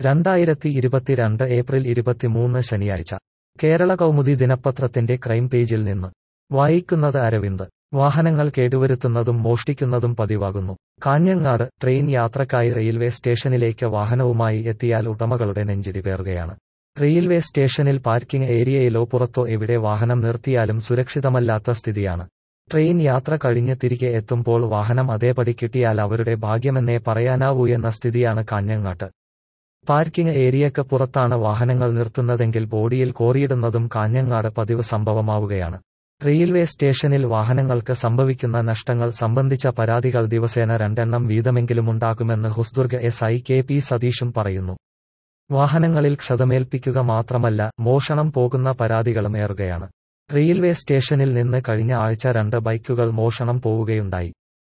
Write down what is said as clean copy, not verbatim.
2022 April 23 ശനിയാഴ്ച കേരള കൗമുദി ദിനപത്രത്തിന്റെ crime പേജിൽ നിന്ന് വായിക്കുന്നത് അരവിന്ദ്. വാഹനങ്ങൾ കേടുവരുത്തുന്നതും മോഷ്ടിക്കുന്നതും പതിവാകുന്നു. കാഞ്ഞങ്ങാട് ട്രെയിൻ യാത്രക്കായി റെയിൽവേ സ്റ്റേഷനിലേക്ക് വാഹനവുമായി എത്തിയാൽ ഉടമകളുടെ നെഞ്ചിടി പേറുകയാണ്. റെയിൽവേ സ്റ്റേഷനിൽ പാർക്കിംഗ് ഏരിയയിലോ പുറത്തോ എവിടെ വാഹനം നിർത്തിയാലും സുരക്ഷിതമല്ലാത്ത സ്ഥിതിയാണ്. ട്രെയിൻ യാത്ര കഴിഞ്ഞ് തിരികെ എത്തുമ്പോൾ വാഹനം അതേപടി കിട്ടിയാൽ അവരുടെ ഭാഗ്യമെന്നേ പറയാനാവൂ എന്ന സ്ഥിതിയാണ് കാഞ്ഞങ്ങാട്ട്. പാർക്കിംഗ് ഏരിയയ്ക്ക് പുറത്താണ് വാഹനങ്ങൾ നിർത്തുന്നതെങ്കിൽ ബോഡിയിൽ കോറിയിടുന്നതും കാഞ്ഞങ്ങാട് പതിവ് സംഭവമാവുകയാണ്. റെയിൽവേ സ്റ്റേഷനിൽ വാഹനങ്ങൾക്ക് സംഭവിക്കുന്ന നഷ്ടങ്ങൾ സംബന്ധിച്ച പരാതികൾ ദിവസേന 2 എണ്ണം വീതമെങ്കിലുമുണ്ടാകുമെന്ന് ഹൊസ്ദുർഗ് SI KP സതീഷും പറയുന്നു. വാഹനങ്ങളിൽ ക്ഷതമേൽപ്പിക്കുക മാത്രമല്ല, മോഷണം പോകുന്ന പരാതികളും ഏറുകയാണ്. റെയിൽവേ സ്റ്റേഷനിൽ നിന്ന് കഴിഞ്ഞ ആഴ്ച 2 ബൈക്കുകൾ മോഷണം പോവുകയുണ്ടായി.